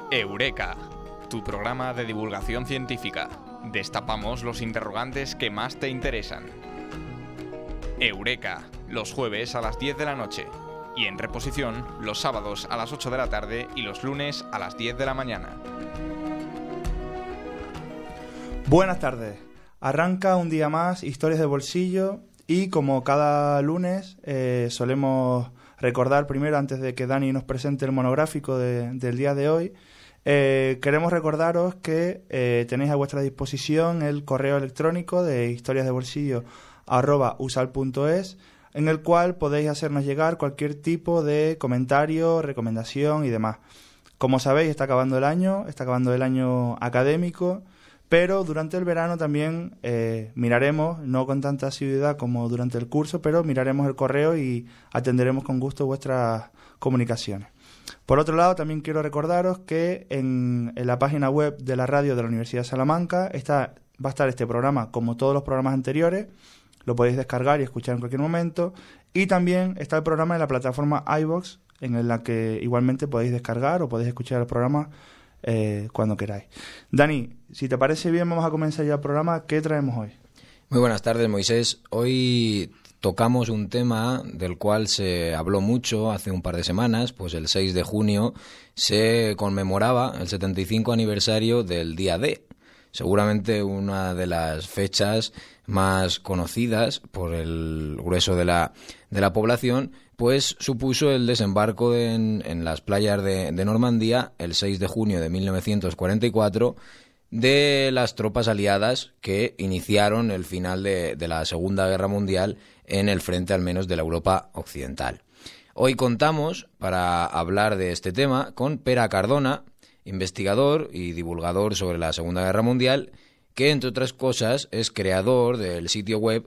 Eureka, tu programa de divulgación científica. Destapamos los interrogantes que más te interesan. Eureka, los jueves a las 10 de la noche. Y en reposición, los sábados a las 8 de la tarde y los lunes a las 10 de la mañana. Buenas tardes. Arranca un día más Historias de Bolsillo y como cada lunes solemos recordar primero, antes de que Dani nos presente el monográfico del día de hoy, queremos recordaros que tenéis a vuestra disposición el correo electrónico de historiasdebolsillo@usal.es, en el cual podéis hacernos llegar cualquier tipo de comentario, recomendación y demás. Como sabéis, está acabando el año académico, pero durante el verano también miraremos, no con tanta asiduidad como durante el curso, pero miraremos el correo y atenderemos con gusto vuestras comunicaciones. Por otro lado, también quiero recordaros que en la página web de la radio de la Universidad de Salamanca va a estar este programa, como todos los programas anteriores. Lo podéis descargar y escuchar en cualquier momento. Y también está el programa en la plataforma iVoox, en la que igualmente podéis descargar o podéis escuchar el programa cuando queráis. Dani, si te parece bien, vamos a comenzar ya el programa. ¿Qué traemos hoy? Muy buenas tardes, Moisés. Hoy tocamos un tema del cual se habló mucho hace un par de semanas, pues el 6 de junio se conmemoraba el 75 aniversario del Día D. Seguramente una de las fechas más conocidas por el grueso de la población, pues supuso el desembarco en las playas de Normandía el 6 de junio de 1944 de las tropas aliadas que iniciaron el final de la Segunda Guerra Mundial en el frente al menos de la Europa occidental. Hoy contamos, para hablar de este tema, con Pere Cardona, investigador y divulgador sobre la Segunda Guerra Mundial, que entre otras cosas es creador del sitio web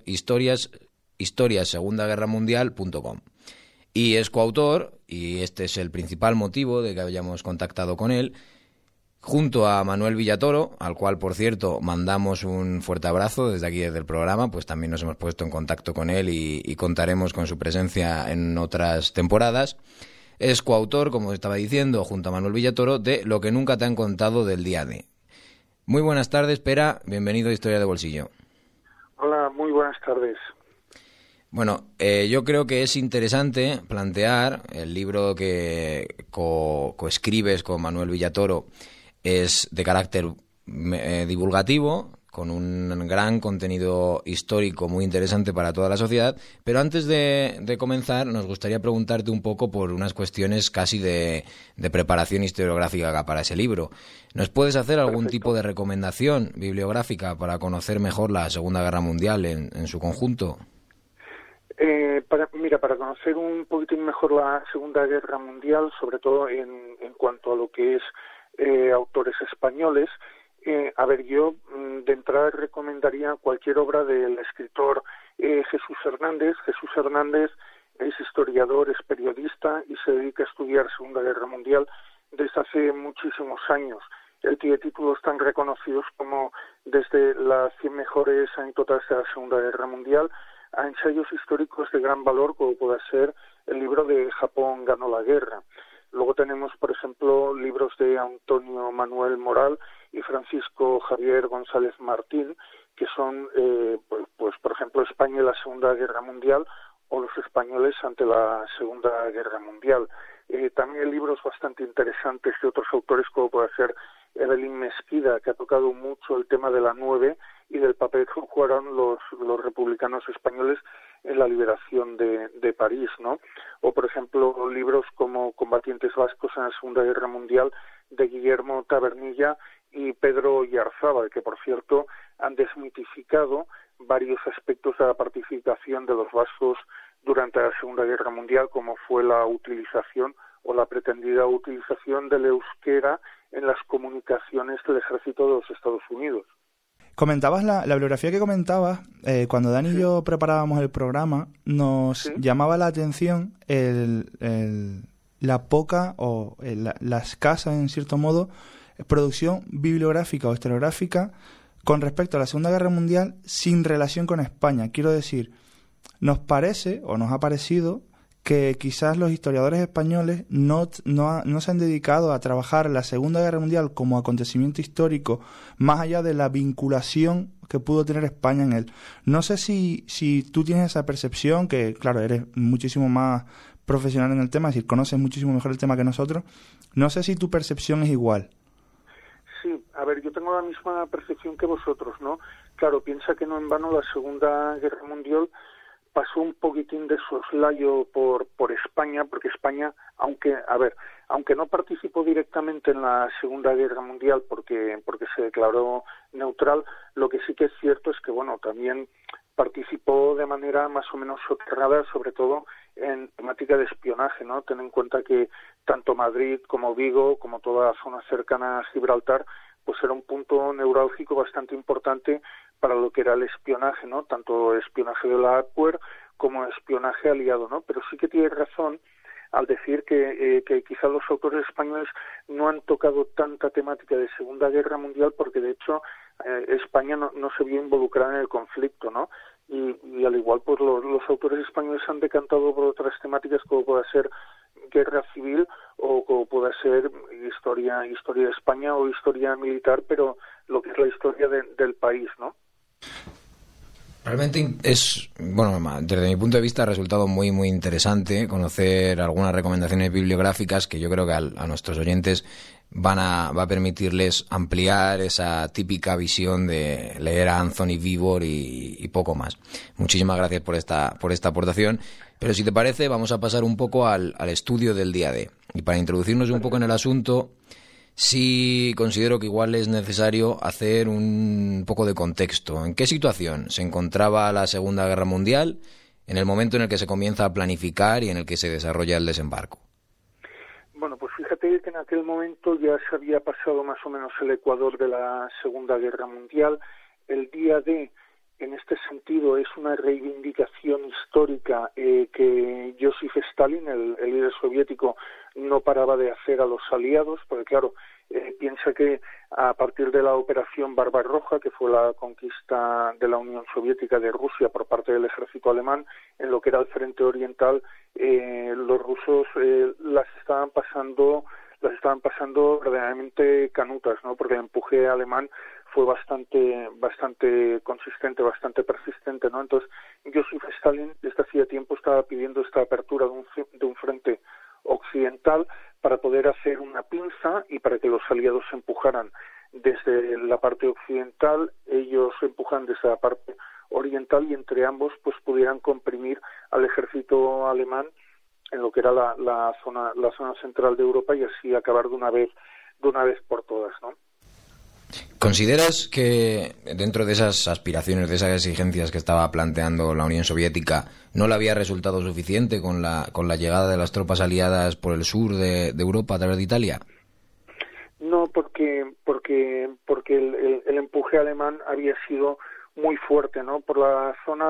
historiassegundaguerramundial.com. Y es coautor, y este es el principal motivo de que hayamos contactado con él, junto a Manuel Villatoro, al cual, por cierto, mandamos un fuerte abrazo desde aquí, desde el programa, pues también nos hemos puesto en contacto con él y contaremos con su presencia en otras temporadas. Es coautor, como estaba diciendo, junto a Manuel Villatoro, de Lo que nunca te han contado del Día D. Muy buenas tardes, Pere, bienvenido a Historia de Bolsillo. Hola, muy buenas tardes. Bueno, yo creo que es interesante plantear el libro que coescribes con Manuel Villatoro. Es de carácter divulgativo, con un gran contenido histórico muy interesante para toda la sociedad, pero antes de comenzar nos gustaría preguntarte un poco por unas cuestiones casi de preparación historiográfica para ese libro. ¿Nos puedes hacer algún tipo de recomendación bibliográfica para conocer mejor la Segunda Guerra Mundial en su conjunto? Para conocer un poquitín mejor la Segunda Guerra Mundial, sobre todo en cuanto a lo que es autores españoles, yo de entrada recomendaría cualquier obra del escritor Jesús Hernández. Jesús Hernández es historiador, es periodista y se dedica a estudiar Segunda Guerra Mundial desde hace muchísimos años. Él tiene títulos tan reconocidos como desde las 100 mejores anécdotas de la Segunda Guerra Mundial a ensayos históricos de gran valor, como puede ser el libro de Japón ganó la guerra. Luego tenemos, por ejemplo, libros de Antonio Manuel Moral y Francisco Javier González Martín, que son, por ejemplo, España y la Segunda Guerra Mundial o los españoles ante la Segunda Guerra Mundial. También hay libros bastante interesantes de otros autores, como puede ser Evelyn Mesquida, que ha tocado mucho el tema de la 9 y del papel que jugaron los republicanos españoles en la liberación de París, ¿no? O, por ejemplo, libros como Combatientes vascos en la Segunda Guerra Mundial, de Guillermo Tabernilla y Pedro Yarzábal, que, por cierto, han desmitificado varios aspectos de la participación de los vascos durante la Segunda Guerra Mundial, como fue la utilización o la pretendida utilización del euskera en las comunicaciones del ejército de los Estados Unidos. Comentabas la bibliografía que comentabas, cuando Dani y yo preparábamos el programa, nos llamaba la atención la poca o la escasa, en cierto modo, producción bibliográfica o historiográfica con respecto a la Segunda Guerra Mundial sin relación con España. Quiero decir, nos parece o nos ha parecido que quizás los historiadores españoles no se han dedicado a trabajar la Segunda Guerra Mundial como acontecimiento histórico, más allá de la vinculación que pudo tener España en él. No sé si tú tienes esa percepción, que claro, eres muchísimo más profesional en el tema, es decir, conoces muchísimo mejor el tema que nosotros. No sé si tu percepción es igual. Sí, a ver, yo tengo la misma percepción que vosotros, ¿no? Claro, piensa que no en vano la Segunda Guerra Mundial pasó un poquitín de soslayo por España, porque España, aunque no participó directamente en la Segunda Guerra Mundial porque se declaró neutral, lo que sí que es cierto es que, bueno, también participó de manera más o menos soterrada, sobre todo en temática de espionaje, ¿no? Ten en cuenta que tanto Madrid como Vigo, como toda la zona cercana a Gibraltar, pues era un punto neurálgico bastante importante para lo que era el espionaje, ¿no? Tanto espionaje de la APUER como espionaje aliado, ¿no? Pero sí que tiene razón al decir que quizá los autores españoles no han tocado tanta temática de Segunda Guerra Mundial porque, de hecho, España no se vio involucrada en el conflicto, ¿no? Y al igual, pues los autores españoles han decantado por otras temáticas como pueda ser guerra civil o como pueda ser historia de España o historia militar, pero lo que es la historia del país, ¿no? Realmente desde mi punto de vista ha resultado muy muy interesante conocer algunas recomendaciones bibliográficas que yo creo que a nuestros oyentes va a permitirles ampliar esa típica visión de leer a Anthony Beevor y poco más. Muchísimas gracias por esta aportación. Pero si te parece, vamos a pasar un poco al estudio del día D. Y para introducirnos un poco en el asunto, sí considero que igual es necesario hacer un poco de contexto. ¿En qué situación se encontraba la Segunda Guerra Mundial en el momento en el que se comienza a planificar y en el que se desarrolla el desembarco? Bueno, pues fíjate que en aquel momento ya se había pasado más o menos el ecuador de la Segunda Guerra Mundial. El día D, en este sentido, es una reivindicación histórica que Joseph Stalin, el líder soviético, no paraba de hacer a los aliados, porque claro, piensa que a partir de la Operación Barbarroja, que fue la conquista de la Unión Soviética de Rusia por parte del ejército alemán, en lo que era el frente oriental, los rusos las estaban pasando verdaderamente canutas, ¿no? Porque el empuje alemán fue bastante consistente, bastante persistente, ¿no? Entonces, Joseph Stalin desde hacía tiempo estaba pidiendo esta apertura de un frente occidental para poder hacer una pinza y para que los aliados se empujaran desde la parte occidental, ellos empujan desde la parte oriental y entre ambos pues pudieran comprimir al ejército alemán en lo que era la zona central de Europa y así acabar de una vez por todas, ¿no? ¿Consideras que dentro de esas aspiraciones, de esas exigencias que estaba planteando la Unión Soviética, no le había resultado suficiente con la llegada de las tropas aliadas por el sur de Europa a través de Italia? No, porque el empuje alemán había sido muy fuerte, ¿no? Por la zona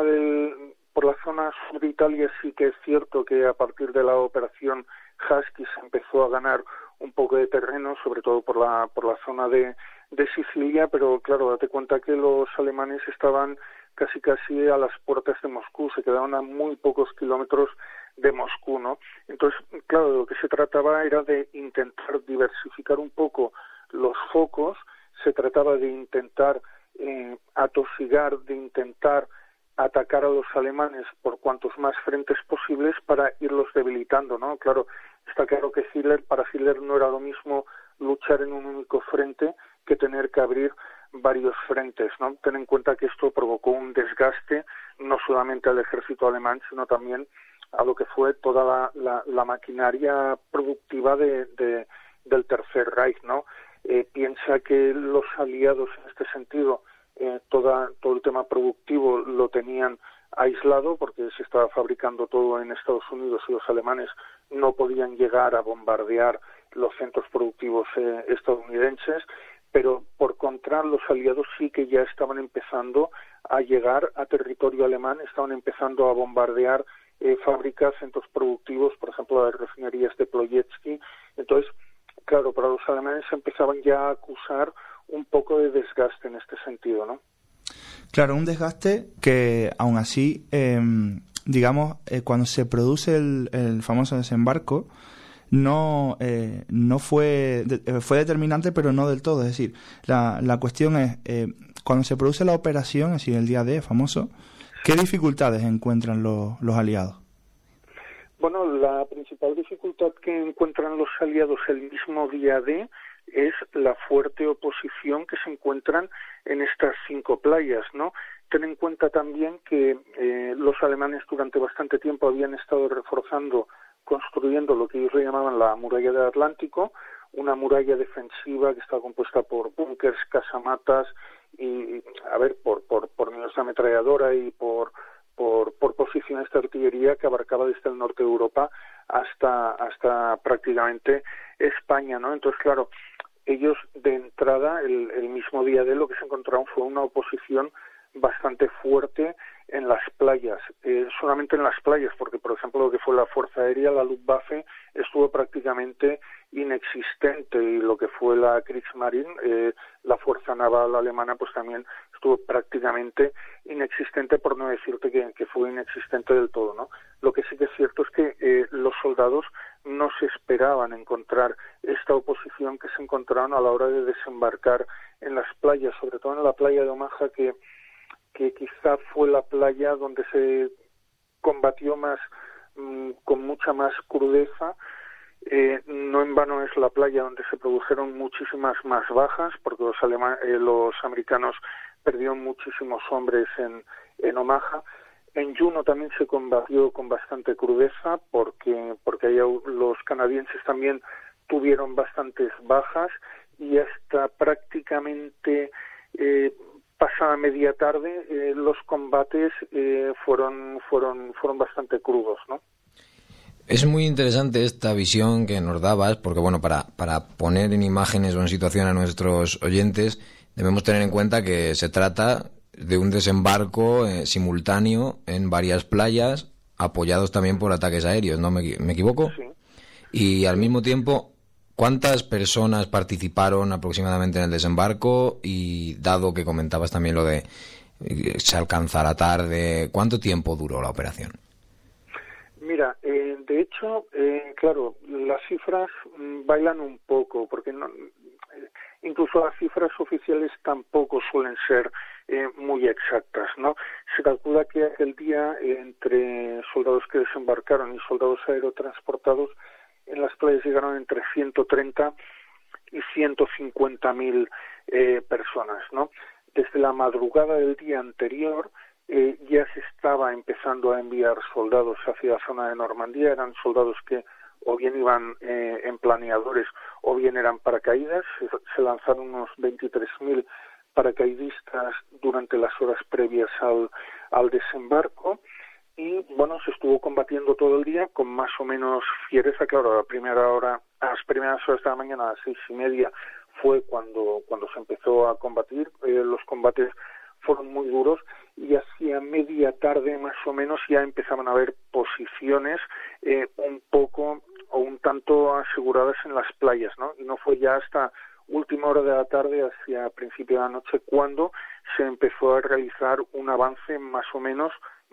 sur de Italia sí que es cierto que a partir de la operación Husky se empezó a ganar un poco de terreno, sobre todo por la zona de Sicilia, pero claro, date cuenta que los alemanes estaban casi a las puertas de Moscú, se quedaban a muy pocos kilómetros de Moscú, ¿no? Entonces, claro, de lo que se trataba era de intentar diversificar un poco los focos, se trataba de intentar atosigar, de intentar atacar a los alemanes por cuantos más frentes posibles para irlos debilitando, ¿no? Claro, está claro que para Hitler no era lo mismo luchar en un único frente que tener que abrir varios frentes, ¿no? Ten en cuenta que esto provocó un desgaste no solamente al ejército alemán, sino también a lo que fue toda la maquinaria productiva del Tercer Reich, ¿no? Piensa que los aliados en este sentido todo el tema productivo lo tenían aislado porque se estaba fabricando todo en Estados Unidos y los alemanes no podían llegar a bombardear los centros productivos estadounidenses, pero por contra los aliados sí que ya estaban empezando a llegar a territorio alemán, estaban empezando a bombardear fábricas, centros productivos, por ejemplo las refinerías de Ploietzky. Entonces, claro, para los alemanes empezaban ya a acusar un poco de desgaste en este sentido, ¿no? Claro, un desgaste que aún así digamos, cuando se produce el famoso desembarco, no fue determinante, pero no del todo. Es decir, la cuestión es, cuando se produce la operación, es decir, el día D famoso, ¿qué dificultades encuentran los aliados? Bueno, la principal dificultad que encuentran los aliados el mismo día D es la fuerte oposición que se encuentran en estas 5 playas, ¿no? Ten en cuenta también que los alemanes durante bastante tiempo habían estado reforzando, construyendo lo que ellos le llamaban la muralla del Atlántico, una muralla defensiva que estaba compuesta por búnkers, casamatas y, por niveles de ametralladora y por posiciones de artillería que abarcaba desde el norte de Europa hasta prácticamente España, ¿no? Entonces, claro, ellos de entrada, el mismo día de lo que se encontraron fue una oposición bastante fuerte en las playas, solamente en las playas, porque por ejemplo lo que fue la Fuerza Aérea, la Luftwaffe, estuvo prácticamente inexistente, y lo que fue la Kriegsmarine, la Fuerza Naval Alemana, pues también estuvo prácticamente inexistente, por no decirte que fue inexistente del todo, ¿no? Lo que sí que es cierto es que los soldados no se esperaban encontrar esta oposición que se encontraron a la hora de desembarcar en las playas, sobre todo en la playa de Omaha, que quizá fue la playa donde se combatió más, con mucha más crudeza. No en vano es la playa donde se produjeron muchísimas más bajas, porque los americanos perdieron muchísimos hombres en Omaha. En Juno también se combatió con bastante crudeza, porque ahí los canadienses también tuvieron bastantes bajas, y hasta prácticamente pasada media tarde los combates fueron bastante crudos, ¿no? Es muy interesante esta visión que nos dabas, porque bueno, para poner en imágenes o en situación a nuestros oyentes, debemos tener en cuenta que se trata de un desembarco simultáneo en varias playas, apoyados también por ataques aéreos, ¿no? ¿Me equivoco? Sí. Y al mismo tiempo, ¿cuántas personas participaron aproximadamente en el desembarco? Y dado que comentabas también lo de se alcanzará tarde, ¿cuánto tiempo duró la operación? Mira, de hecho, claro, las cifras bailan un poco, porque incluso las cifras oficiales tampoco suelen ser muy exactas, ¿no? Se calcula que aquel día, entre soldados que desembarcaron y soldados aerotransportados, en las playas llegaron entre 130 y 150.000 personas, ¿no? Desde la madrugada del día anterior ya se estaba empezando a enviar soldados hacia la zona de Normandía. Eran soldados que o bien iban en planeadores o bien eran paracaídas. Se lanzaron unos 23.000 paracaidistas durante las horas previas al desembarco. Y bueno, se estuvo combatiendo todo el día con más o menos fiereza. Claro, a las primeras horas de la mañana, a las 6:30, fue cuando se empezó a combatir. Los combates fueron muy duros, y hacia media tarde más o menos ya empezaban a haber posiciones un poco o un tanto aseguradas en las playas, ¿no? Y no fue ya hasta última hora de la tarde, hacia principio de la noche, cuando se empezó a realizar un avance más o menos,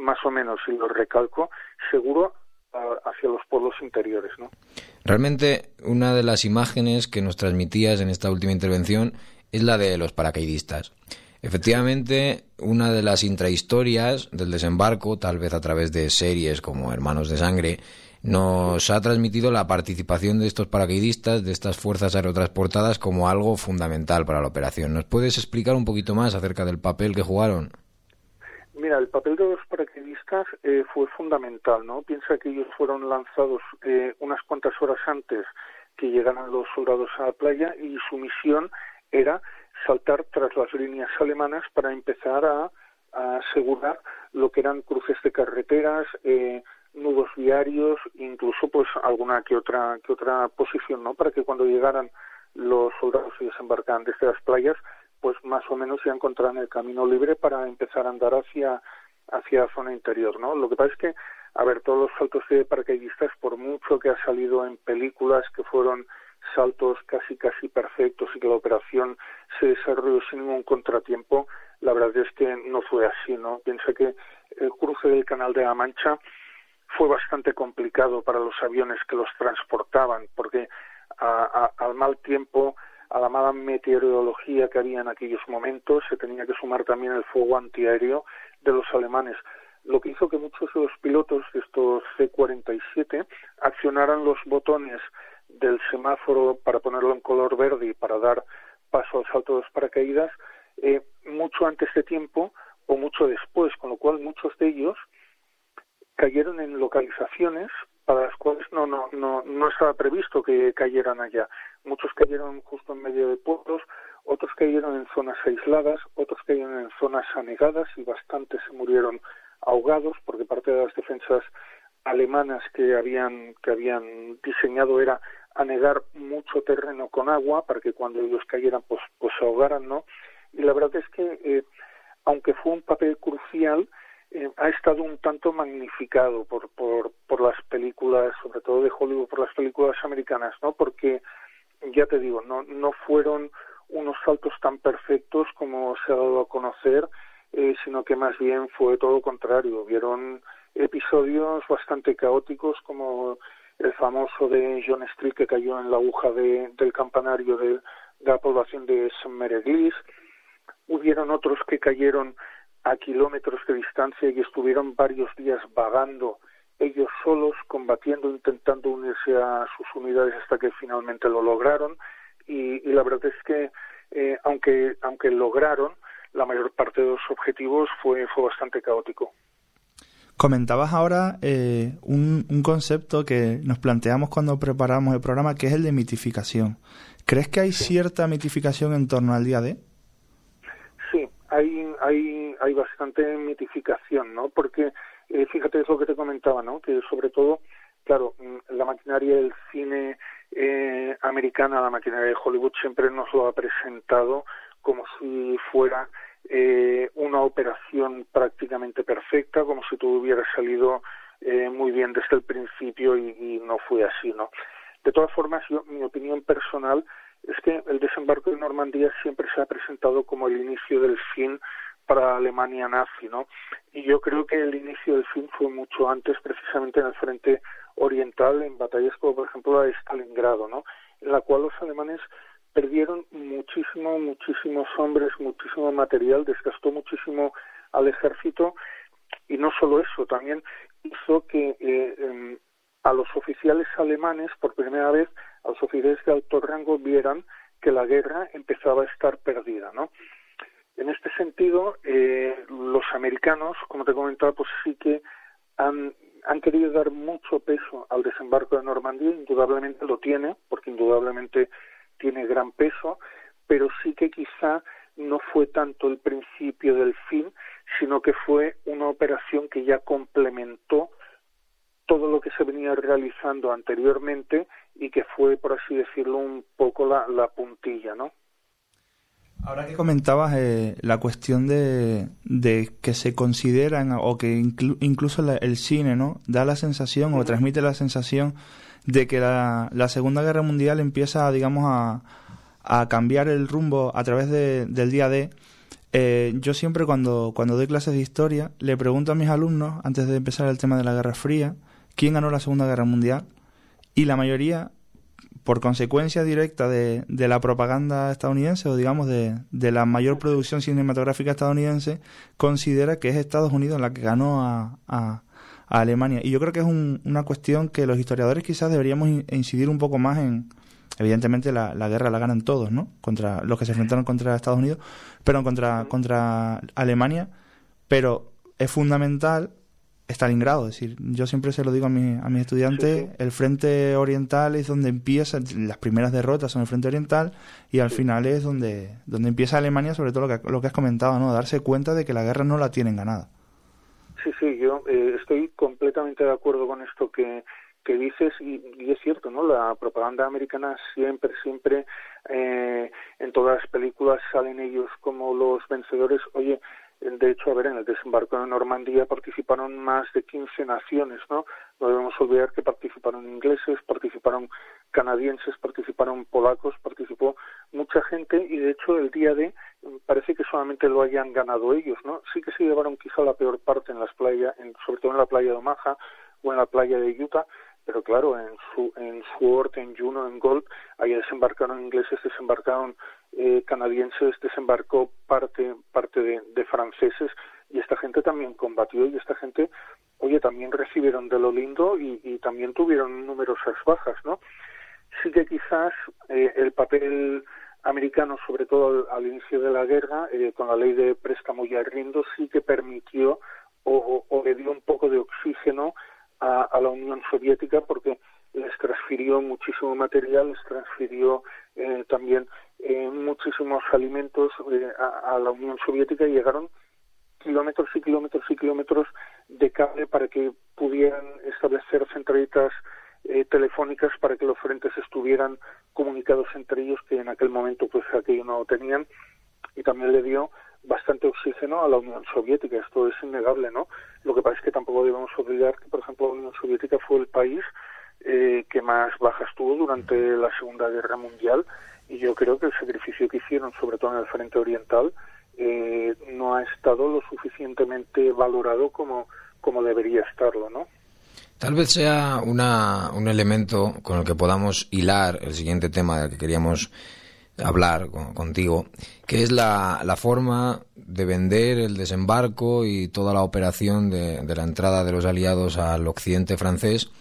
y lo recalco, seguro hacia los pueblos interiores, ¿no? Realmente, una de las imágenes que nos transmitías en esta última intervención es la de los paracaidistas. Efectivamente, una de las intrahistorias del desembarco, tal vez a través de series como Hermanos de Sangre, nos ha transmitido la participación de estos paracaidistas, de estas fuerzas aerotransportadas, como algo fundamental para la operación. ¿Nos puedes explicar un poquito más acerca del papel que jugaron? Mira, el papel de los paracaidistas fue fundamental, ¿no? Piensa que ellos fueron lanzados unas cuantas horas antes que llegaran los soldados a la playa, y su misión era saltar tras las líneas alemanas para empezar a asegurar lo que eran cruces de carreteras, nudos viarios, incluso pues alguna que otra posición, ¿no? Para que cuando llegaran los soldados y desembarcaran desde las playas, pues más o menos ya encontraran el camino libre para empezar a andar hacia la zona interior, ¿no? Lo que pasa es que, todos los saltos de paracaidistas, por mucho que ha salido en películas que fueron saltos casi perfectos y que la operación se desarrolló sin ningún contratiempo, la verdad es que no fue así, ¿no? Piensa que el cruce del Canal de la Mancha fue bastante complicado para los aviones que los transportaban, porque al mal tiempo, a la mala meteorología que había en aquellos momentos, se tenía que sumar también el fuego antiaéreo de los alemanes, lo que hizo que muchos de los pilotos de estos C-47 accionaran los botones del semáforo para ponerlo en color verde y para dar paso al salto de los paracaídas mucho antes de tiempo o mucho después, con lo cual muchos de ellos cayeron en localizaciones para las cuales no estaba previsto que cayeran allá. Muchos cayeron justo en medio de pueblos, otros cayeron en zonas aisladas, otros cayeron en zonas anegadas y bastantes se murieron ahogados, porque parte de las defensas alemanas que habían diseñado era anegar mucho terreno con agua para que cuando ellos cayeran pues se ahogaran, ¿no? Y la verdad es que aunque fue un papel crucial, ha estado un tanto magnificado por las películas, sobre todo de Hollywood, por las películas americanas, ¿no? Porque ya te digo, no fueron unos saltos tan perfectos como se ha dado a conocer, sino que más bien fue todo lo contrario. Vieron episodios bastante caóticos, como el famoso de John Street que cayó en la aguja del campanario de la población de St. Mary. Hubieron otros que cayeron a kilómetros de distancia y estuvieron varios días vagando ellos solos, combatiendo, intentando unirse a sus unidades hasta que finalmente lo lograron. Y la verdad es que aunque lograron la mayor parte de los objetivos, fue bastante caótico. Comentabas ahora un concepto que nos planteamos cuando preparamos el programa, que es el de mitificación. ¿Crees que hay cierta mitificación en torno al día D? Sí, hay bastante mitificación, ¿no? Porque fíjate, es lo que te comentaba, ¿no? Que sobre todo, claro, la maquinaria del cine americana, la maquinaria de Hollywood siempre nos lo ha presentado como si fuera una operación prácticamente perfecta, como si todo hubiera salido muy bien desde el principio y no fue así, ¿no? De todas formas, mi opinión personal es que el desembarco de Normandía siempre se ha presentado como el inicio del fin para la Alemania nazi, ¿no? Y yo creo que el inicio del fin fue mucho antes, precisamente en el frente oriental, en batallas como por ejemplo la de Stalingrado, ¿no? En la cual los alemanes perdieron muchísimos hombres, muchísimo material, desgastó muchísimo al ejército, y no solo eso, también hizo que a los oficiales alemanes, por primera vez, a los oficiales de alto rango vieran que la guerra empezaba a estar perdida, ¿no? En este sentido, los americanos, como te comentaba, pues sí que han querido dar mucho peso al desembarco de Normandía, indudablemente lo tiene, porque indudablemente tiene gran peso, pero sí que quizá no fue tanto el principio del fin, sino que fue una operación que ya complementó todo lo que se venía realizando anteriormente y que fue, por así decirlo, un poco la puntilla, ¿no? Ahora que comentabas la cuestión de que se consideran o que incluso el cine, ¿no?, da la sensación o transmite la sensación de que la Segunda Guerra Mundial empieza, digamos, a cambiar el rumbo a través del día D. Yo siempre cuando doy clases de historia le pregunto a mis alumnos, antes de empezar el tema de la Guerra Fría, quién ganó la Segunda Guerra Mundial, y la mayoría, por consecuencia directa de la propaganda estadounidense o digamos de la mayor producción cinematográfica estadounidense, considera que es Estados Unidos la que ganó a Alemania. Y yo creo que es una cuestión que los historiadores quizás deberíamos incidir un poco más en. Evidentemente la guerra la ganan todos, ¿no?, contra los que se enfrentaron contra Estados Unidos, pero contra Alemania, pero es fundamental Stalingrado. Es decir, yo siempre se lo digo a mis estudiantes, sí. El frente oriental es donde empieza, las primeras derrotas son el frente oriental, y al final es donde empieza Alemania, sobre todo lo que has comentado, ¿no?, darse cuenta de que la guerra no la tienen ganada. Sí, yo estoy completamente de acuerdo con esto que dices, y es cierto, ¿no? La propaganda americana siempre en todas las películas salen ellos como los vencedores. Oye, de hecho, en el desembarco de Normandía participaron más de 15 naciones, ¿no? No debemos olvidar que participaron ingleses, participaron canadienses, participaron polacos, participó mucha gente, y de hecho el día D parece que solamente lo hayan ganado ellos, ¿no? Sí que se llevaron quizá la peor parte en las playas, sobre todo en la playa de Omaha o en la playa de Utah, pero claro, en Sword, en Juno, en Gold, ahí desembarcaron ingleses, desembarcaron canadienses, desembarcó parte de franceses, y esta gente también combatió, y esta gente, oye, también recibieron de lo lindo y también tuvieron numerosas bajas, ¿no? Sí que quizás el papel americano, sobre todo al inicio de la guerra, con la ley de préstamo y arriendo, sí que permitió o le dio un poco de oxígeno a la Unión Soviética, porque les transfirió muchísimo material, les transfirió también muchísimos alimentos a la Unión Soviética, y llegaron kilómetros y kilómetros y kilómetros de cable para que pudieran establecer centralitas telefónicas para que los frentes estuvieran comunicados entre ellos, que en aquel momento pues aquello no lo tenían, y también le dio bastante oxígeno a la Unión Soviética. Esto es innegable, ¿no? Lo que pasa es que tampoco debemos olvidar que, por ejemplo, la Unión Soviética fue el país que más bajas tuvo durante la Segunda Guerra Mundial, y yo creo que el sacrificio que hicieron, sobre todo en el frente oriental, no ha estado lo suficientemente valorado como debería estarlo, ¿no? Tal vez sea un elemento con el que podamos hilar el siguiente tema del que queríamos hablar contigo, que es la forma de vender el desembarco y toda la operación de la entrada de los aliados al occidente francés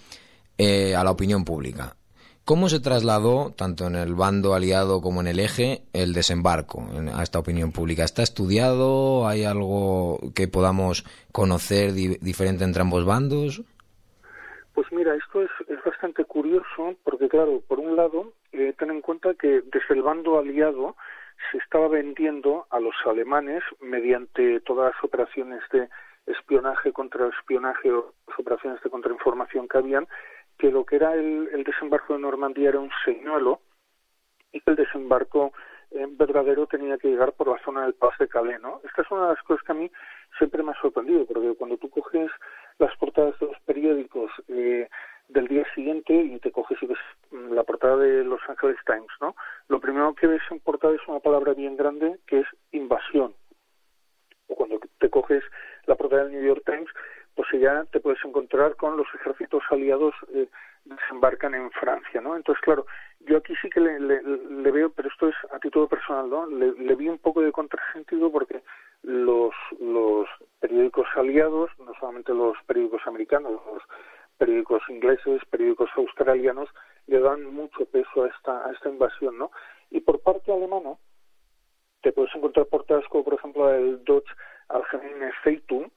a la opinión pública. ¿Cómo se trasladó, tanto en el bando aliado como en el eje, el desembarco a esta opinión pública? ¿Está estudiado? ¿Hay algo que podamos conocer diferente entre ambos bandos? Pues mira, esto es bastante curioso, porque claro, por un lado, ten en cuenta que desde el bando aliado se estaba vendiendo a los alemanes, mediante todas las operaciones de espionaje, contraespionaje o las operaciones de contrainformación que habían, que lo que era el desembarco de Normandía era un señuelo, y que el desembarco verdadero tenía que llegar por la zona del Pas de Calais, ¿no? Esta es una de las cosas que a mí siempre me ha sorprendido, porque cuando tú coges las portadas de los periódicos del día siguiente y te coges la portada de Los Angeles Times, ¿no? Lo primero que ves en portada es una palabra bien grande que es invasión. O cuando te coges la portada del New York Times, pues ya te puedes encontrar con los ejércitos aliados desembarcan en Francia, ¿no? Entonces, claro, yo aquí sí que le veo, pero esto es a título personal, ¿no? Le vi un poco de contrasentido, porque los periódicos aliados, no solamente los periódicos americanos, los periódicos ingleses, periódicos australianos, le dan mucho peso a esta invasión, ¿no? Y por parte alemana te puedes encontrar portadas como, por ejemplo, el Deutsche Allgemeine Zeitung,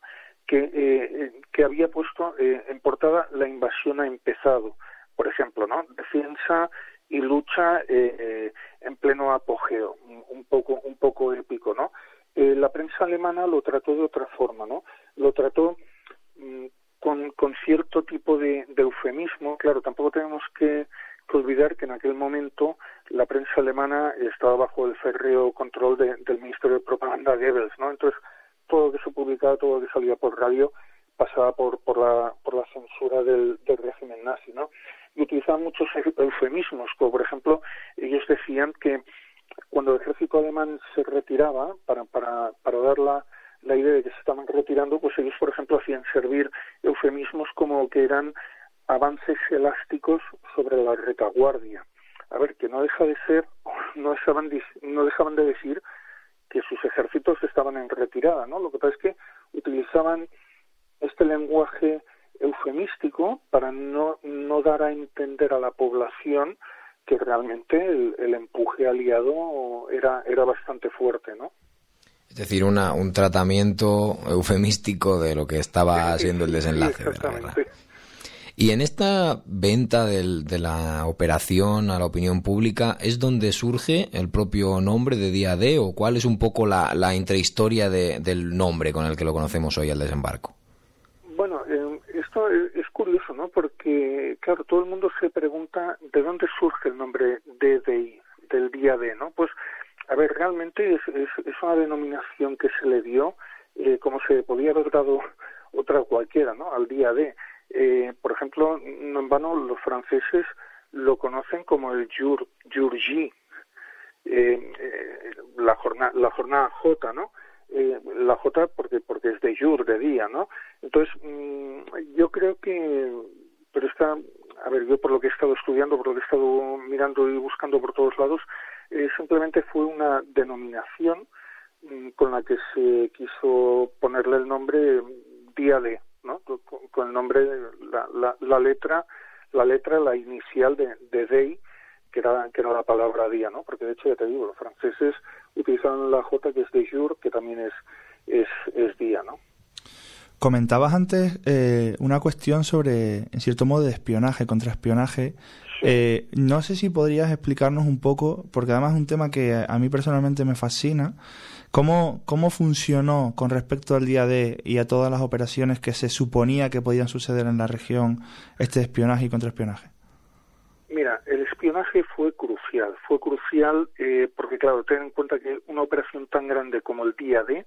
que había puesto en portada "La invasión ha empezado", por ejemplo, ¿no? Defensa y lucha en pleno apogeo, un poco épico, ¿no? La prensa alemana lo trató de otra forma, ¿no? Lo trató con cierto tipo de eufemismo. Claro, tampoco tenemos que olvidar que en aquel momento la prensa alemana estaba bajo el férreo control del Ministerio de Propaganda Goebbels, ¿no? Entonces, todo lo que se publicaba, todo lo que salía por radio, pasaba por la censura del régimen nazi, ¿no? Y utilizaban muchos eufemismos, como por ejemplo, ellos decían que cuando el ejército alemán se retiraba, para dar la idea de que se estaban retirando, pues ellos, por ejemplo, hacían servir eufemismos como que eran avances elásticos sobre la retaguardia. A ver, que no deja de ser, no dejaban de decir que sus ejércitos estaban en retirada, ¿no? Lo que pasa es que utilizaban este lenguaje eufemístico para no dar a entender a la población que realmente el empuje aliado era bastante fuerte, ¿no? Es decir, un tratamiento eufemístico de lo que estaba siendo el desenlace de la guerra. Y en esta venta de la operación a la opinión pública, ¿es donde surge el propio nombre de Día D, o cuál es un poco la intrahistoria del nombre con el que lo conocemos hoy al desembarco? Bueno, esto es curioso, ¿no? Porque, claro, todo el mundo se pregunta de dónde surge el nombre D-Day, del Día D, ¿no? Pues, a ver, realmente es una denominación que se le dio como se podía haber dado otra cualquiera, ¿no? Al Día D. Por ejemplo, no en vano los franceses lo conocen como el Jour J. la jornada J, ¿no? La J porque es de jour, de día, ¿no? Entonces, yo creo que, pero yo por lo que he estado estudiando, por lo que he estado mirando y buscando por todos lados, simplemente fue una denominación con la que se quiso ponerle el nombre día D, ¿no? Con el nombre, la letra, la inicial de day, que era la palabra día, ¿no? Porque de hecho, ya te digo, los franceses utilizaron la J, que es de jour, que también es día, ¿no? Comentabas antes una cuestión sobre, en cierto modo, de espionaje, contraespionaje. Sí. No sé si podrías explicarnos un poco, porque además es un tema que a mí personalmente me fascina, cómo funcionó con respecto al día D y a todas las operaciones que se suponía que podían suceder en la región, este espionaje y contraespionaje. Mira, el espionaje fue crucial porque, claro, ten en cuenta que una operación tan grande como el día D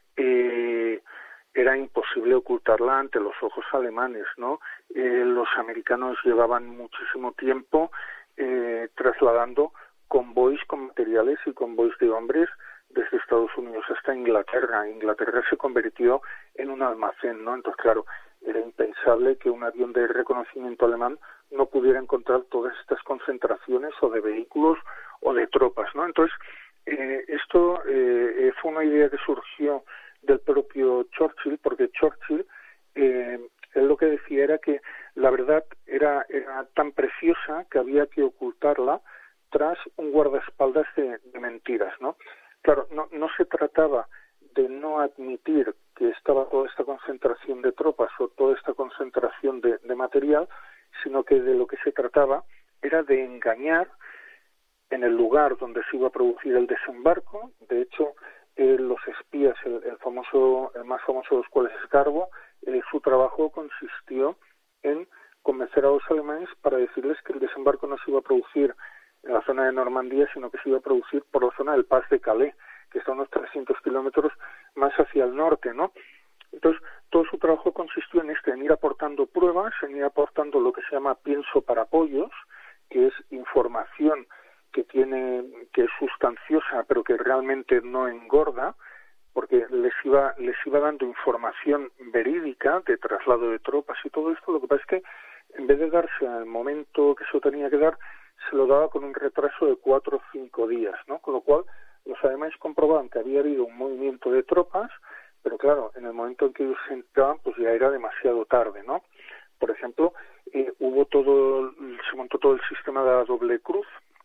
era imposible ocultarla ante los ojos alemanes, ¿no? Los americanos llevaban muchísimo tiempo trasladando convoys con materiales y convoys de hombres desde Estados Unidos hasta Inglaterra. Inglaterra se convirtió en un almacén, ¿no? Entonces, claro, era impensable que un avión de reconocimiento alemán no pudiera encontrar todas estas concentraciones o de vehículos o de tropas, ¿no? Entonces, esto fue una idea que surgió del propio Churchill, porque Churchill, él lo que decía era que la verdad era tan preciosa que había que ocultarla tras un guardaespaldas de mentiras, ¿no? Claro, no se trataba de no admitir que estaba toda esta concentración de tropas o toda esta concentración de material, sino que de lo que se trataba era de engañar en el lugar donde se iba a producir el desembarco. De hecho, los espías, el más famoso de los cuales es Garbo, su trabajo consistió en convencer a los alemanes para decirles que el desembarco no se iba a producir en la zona de Normandía, sino que se iba a producir por la zona del Pas de Calais, que está a unos 300 kilómetros más hacia el norte, ¿no? Entonces, todo su trabajo consistió en ir aportando pruebas, en ir aportando lo que se llama pienso para pollos, que es información que es sustanciosa, pero que realmente no engorda, porque les iba dando información verídica de traslado de tropas y todo esto. Lo que pasa es que en vez de darse al momento que se lo tenía que dar, se lo daba con un retraso de 4 o 5 días, ¿no? Con lo cual, los alemanes comprobaban que había habido un movimiento de tropas, pero claro, en el momento en que ellos entraban, pues ya era demasiado tarde, ¿no? Por ejemplo, se montó todo el sistema de la doble cruz,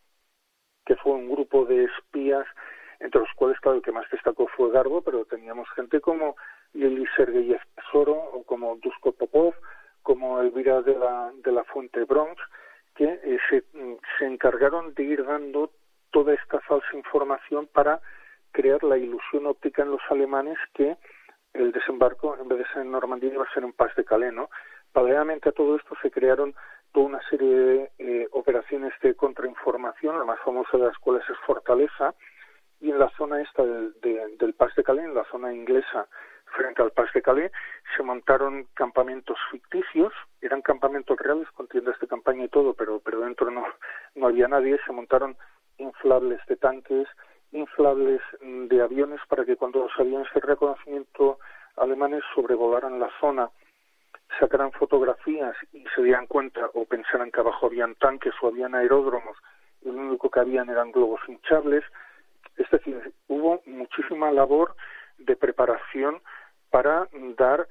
que fue un grupo de espías, entre los cuales, claro, el que más destacó fue Garbo, pero teníamos gente como Lili Sergeyev Tesoro, o como Dusko Popov, como Elvira de la Fuente Bronx, que se encargaron de ir dando toda esta falsa información para crear la ilusión óptica en los alemanes que el desembarco, en vez de ser en Normandía, iba a ser en Pas de Calais, ¿no? Paralelamente a todo esto se crearon toda una serie de operaciones de contrainformación, la más famosa de las cuales es Fortaleza, y en la zona esta del Pas de Calais, en la zona inglesa frente al Pas de Calais, se montaron campamentos ficticios, eran campamentos reales con tiendas de campaña y todo, pero dentro no había nadie. Se montaron inflables de tanques, inflables de aviones, para que cuando los aviones de reconocimiento alemanes sobrevolaran la zona, sacaran fotografías y se dieran cuenta o pensaran que abajo habían tanques o habían aeródromos y lo único que habían eran globos hinchables. Es decir, hubo muchísima labor de preparación para dar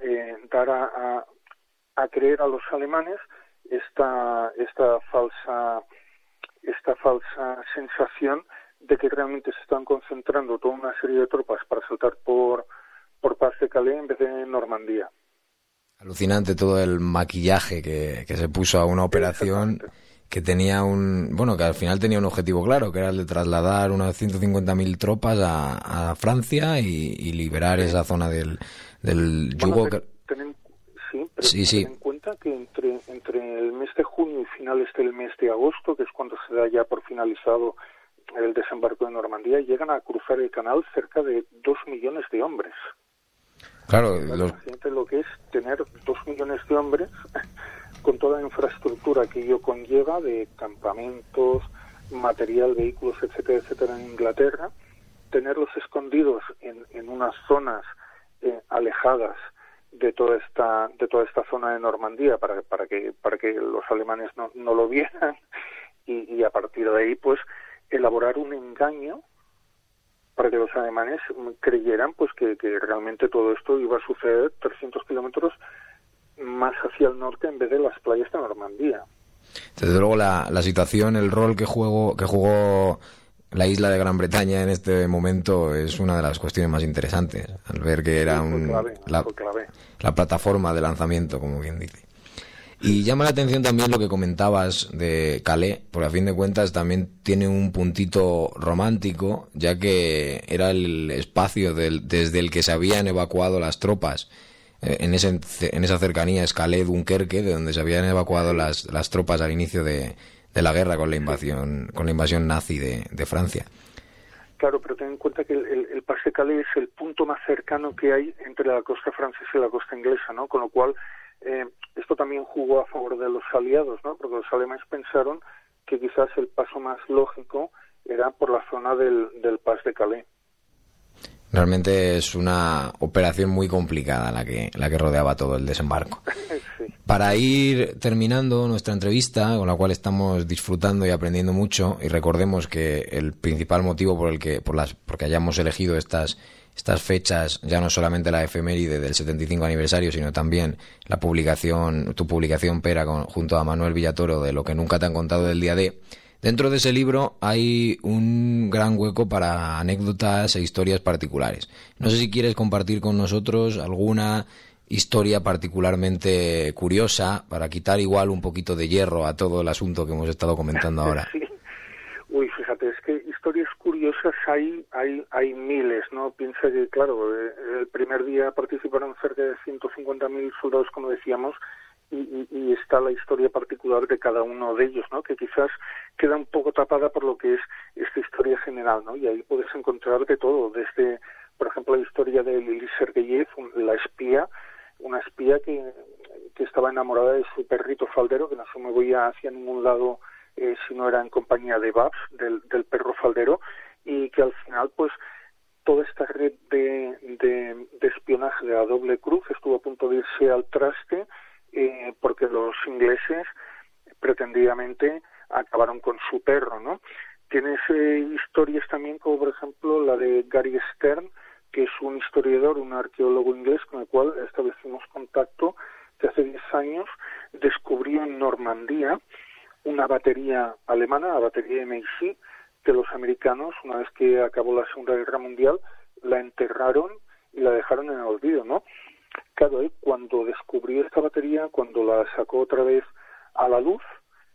a creer a los alemanes esta falsa sensación de que realmente se están concentrando toda una serie de tropas para saltar por Pas de Calais en vez de Normandía. Alucinante todo el maquillaje que se puso a una operación que tenía que al final tenía un objetivo claro, que era el de trasladar unas 150.000 tropas a Francia y liberar esa zona del yugo. Ten en cuenta que entre el mes de junio y finales del mes de agosto, que es cuando se da ya por finalizado el desembarco de Normandía, llegan a cruzar el canal cerca de 2 millones de hombres. Claro, Imagínate lo que es tener 2 millones de hombres con toda la infraestructura que ello conlleva de campamentos, material, vehículos, etcétera, etcétera, en Inglaterra, tenerlos escondidos en unas zonas alejadas de toda esta zona de Normandía para que los alemanes no lo vieran y a partir de ahí pues elaborar un engaño para que los alemanes creyeran pues que realmente todo esto iba a suceder 300 kilómetros más hacia el norte en vez de las playas de Normandía. Desde luego la situación, el rol que jugó la isla de Gran Bretaña en este momento es una de las cuestiones más interesantes, al ver que era la plataforma de lanzamiento, como quien dice. Y llama la atención también lo que comentabas de Calais, porque a fin de cuentas también tiene un puntito romántico, ya que era el espacio desde el que se habían evacuado las tropas. En esa cercanía es Calais, Dunkerque, de donde se habían evacuado las tropas al inicio de la guerra con la invasión nazi de Francia. Claro, pero ten en cuenta que el Pas de Calais es el punto más cercano que hay entre la costa francesa y la costa inglesa, ¿no? Con lo cual esto también jugó a favor de los aliados, ¿no? Porque los alemanes pensaron que quizás el paso más lógico era por la zona del Pas de Calais. Realmente es una operación muy complicada la que rodeaba todo el desembarco. Sí. Para ir terminando nuestra entrevista, con la cual estamos disfrutando y aprendiendo mucho, y recordemos que el principal motivo porque hayamos elegido estas fechas, ya no solamente la efeméride del 75 aniversario, sino también tu publicación, Pera, junto a Manuel Villatoro, de Lo que nunca te han contado del día D. Dentro de ese libro hay un gran hueco para anécdotas e historias particulares. No sé si quieres compartir con nosotros alguna historia particularmente curiosa para quitar igual un poquito de hierro a todo el asunto que hemos estado comentando ahora. Sí. Uy, fíjate, es que historias curiosas hay miles, ¿no? Piensa que, claro, el primer día participaron cerca de 150.000 soldados, como decíamos, y está la historia particular de cada uno de ellos, ¿no? Que quizás queda un poco tapada por lo que es esta historia general, ¿no? Y ahí puedes encontrar de todo, desde, por ejemplo, la historia de Lili Sergeyev, una espía que estaba enamorada de su perrito faldero, que no se movía hacia ningún lado si no era en compañía de Babs, del perro faldero, y que al final, pues, toda esta red de espionaje de la doble cruz estuvo a punto de irse al traste, porque los ingleses pretendidamente acabaron con su perro, ¿no? Tienes historias también como, por ejemplo, la de Gary Stern, que es un historiador, un arqueólogo inglés con el cual establecimos contacto, que hace 10 años descubrió en Normandía una batería alemana, la batería MI6, que los americanos, una vez que acabó la Segunda Guerra Mundial, la enterraron y la dejaron en el olvido, ¿no? Claro, cuando descubrió esta batería, cuando la sacó otra vez a la luz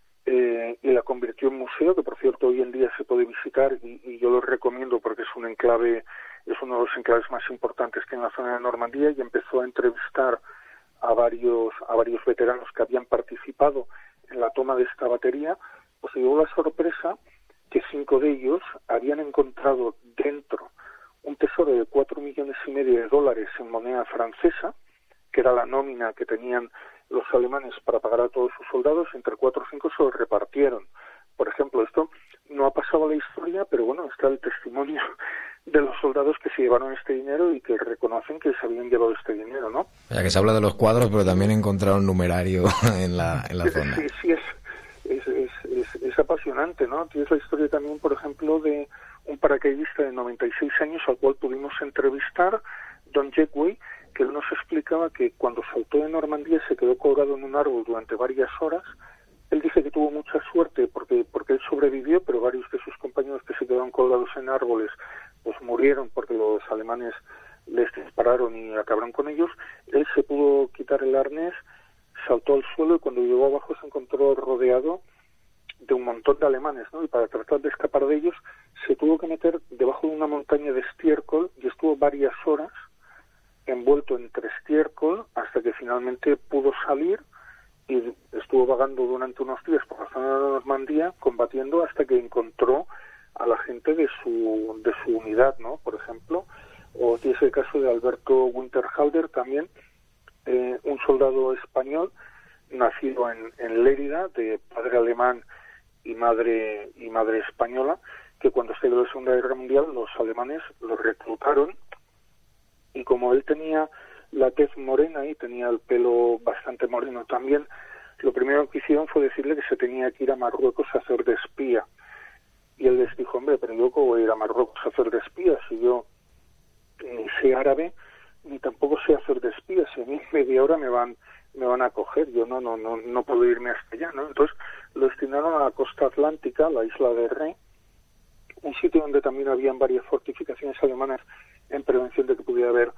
y la convirtió en museo, que por cierto hoy en día se puede visitar y yo lo recomiendo porque es un enclave, es uno de los enclaves más importantes que hay en la zona de Normandía, y empezó a entrevistar a varios veteranos que habían participado en la toma de esta batería, pues se dio la sorpresa que 5 de ellos habían encontrado dentro un tesoro de $4,5 millones en moneda francesa, que era la nómina que tenían los alemanes para pagar a todos sus soldados. Entre 4 o 5 se lo repartieron. Por ejemplo, esto no ha pasado a la historia, pero bueno, está el testimonio de los soldados que se llevaron este dinero y que reconocen que se habían llevado este dinero, ¿no? Ya que se habla de los cuadros, pero también encontraron numerario en la zona. Sí, es apasionante, ¿no? Tienes la historia también, por ejemplo, de un paracaidista de 96 años al cual pudimos entrevistar, Don Jackway, que él nos explicaba que cuando saltó de Normandía se quedó colgado en un árbol durante varias horas. Él dice que tuvo mucha suerte porque él sobrevivió, pero varios de sus compañeros que se quedaron colgados en árboles pues murieron porque los alemanes les dispararon y acabaron con ellos. Él se pudo quitar el arnés, saltó al suelo y cuando llegó abajo se encontró rodeado de un montón de alemanes, ¿no? Y para tratar de escapar de ellos se tuvo que meter debajo de una montaña de estiércol y estuvo varias horas envuelto entre estiércol hasta que finalmente pudo salir y estuvo vagando durante unos días por la zona de Normandía combatiendo hasta que encontró a la gente de su unidad, ¿no? Por ejemplo, o tienes el caso de Alberto Winterhalter también, un soldado español nacido en Lérida, de padre alemán y madre española, que cuando estalló la Segunda Guerra Mundial los alemanes lo reclutaron, y como él tenía la tez morena y tenía el pelo bastante moreno también, lo primero que hicieron fue decirle que se tenía que ir a Marruecos a hacer de espía. Y él les dijo, hombre, pero yo cómo voy a ir a Marruecos a hacer de espía si yo ni sé árabe ni tampoco sé hacer de espía, si a mí media hora me van a coger, yo no puedo irme hasta allá, ¿no? Entonces lo destinaron a la costa atlántica, la isla de Ré, un sitio donde también habían varias fortificaciones alemanas en prevención de que pudiera haber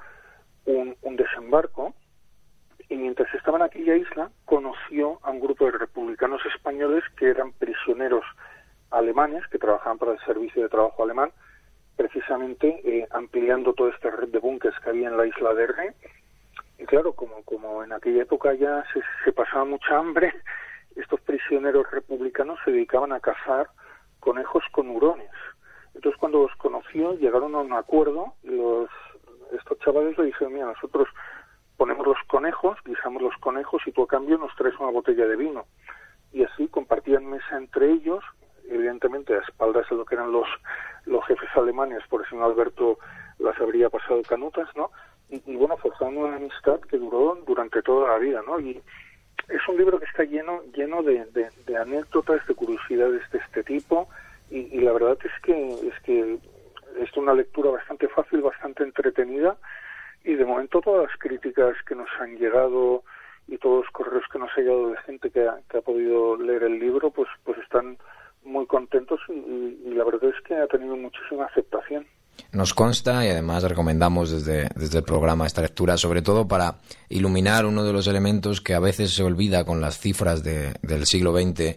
un desembarco. Y mientras estaba en aquella isla, conoció a un grupo de republicanos españoles que eran prisioneros alemanes, que trabajaban para el Servicio de Trabajo Alemán, precisamente ampliando toda esta red de búnkeres que había en la isla de Ré. Y claro, como en aquella época ya se pasaba mucha hambre, estos prisioneros republicanos se dedicaban a cazar conejos con hurones. Entonces, cuando los conoció, llegaron a un acuerdo, y estos chavales le dijeron, mira, nosotros ponemos los conejos, guisamos los conejos, y tú a cambio nos traes una botella de vino. Y así compartían mesa entre ellos, evidentemente a espaldas de lo que eran los jefes alemanes, por eso Alberto las habría pasado canutas, ¿no? Y bueno, forjaron una amistad que duró durante toda la vida, ¿no? Y es un libro que está lleno de anécdotas, de curiosidades de este tipo, y la verdad es que es una lectura bastante fácil, bastante entretenida, y de momento todas las críticas que nos han llegado y todos los correos que nos ha llegado de gente que ha podido leer el libro, pues están muy contentos, y la verdad es que ha tenido muchísima aceptación. Nos consta, y además recomendamos desde el programa esta lectura, sobre todo para iluminar uno de los elementos que a veces se olvida con las cifras del siglo XX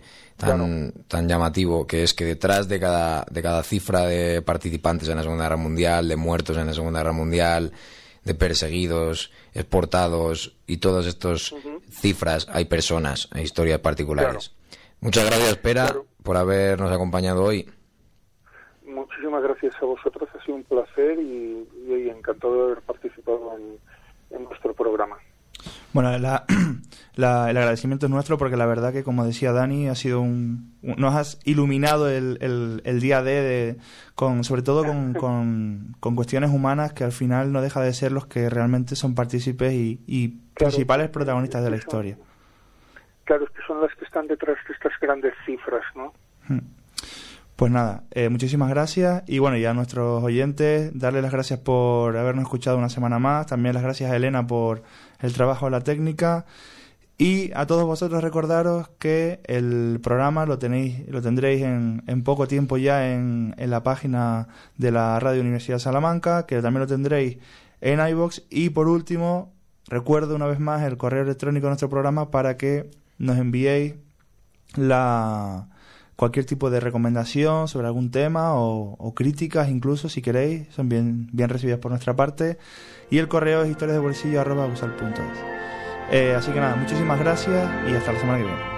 tan llamativo, que es que detrás de cada cifra de participantes en la Segunda Guerra Mundial, de muertos en la Segunda Guerra Mundial, de perseguidos, exportados y todas estas cifras, hay personas, hay historias particulares. Claro. Muchas gracias, Pera, por habernos acompañado hoy. Muchísimas gracias a vosotros, ha sido un placer y encantado de haber participado en vuestro programa. Bueno, el agradecimiento es nuestro, porque la verdad que, como decía Dani, ha sido nos has iluminado el día sobre todo con cuestiones humanas que al final no deja de ser los que realmente son partícipes y principales protagonistas de la historia. Claro, es que son las que están detrás de estas grandes cifras, ¿no? Pues nada, muchísimas gracias, y bueno, ya a nuestros oyentes, darles las gracias por habernos escuchado una semana más, también las gracias a Elena por el trabajo de la técnica, y a todos vosotros recordaros que el programa lo tendréis en poco tiempo ya en la página de la Radio Universidad de Salamanca, que también lo tendréis en iVoox, y por último, recuerdo una vez más el correo electrónico de nuestro programa para que nos enviéis cualquier tipo de recomendación sobre algún tema o críticas, incluso, si queréis, son bien recibidas por nuestra parte, y el correo es historiasdebolsillo@busal.es. Así que nada, muchísimas gracias y hasta la semana que viene.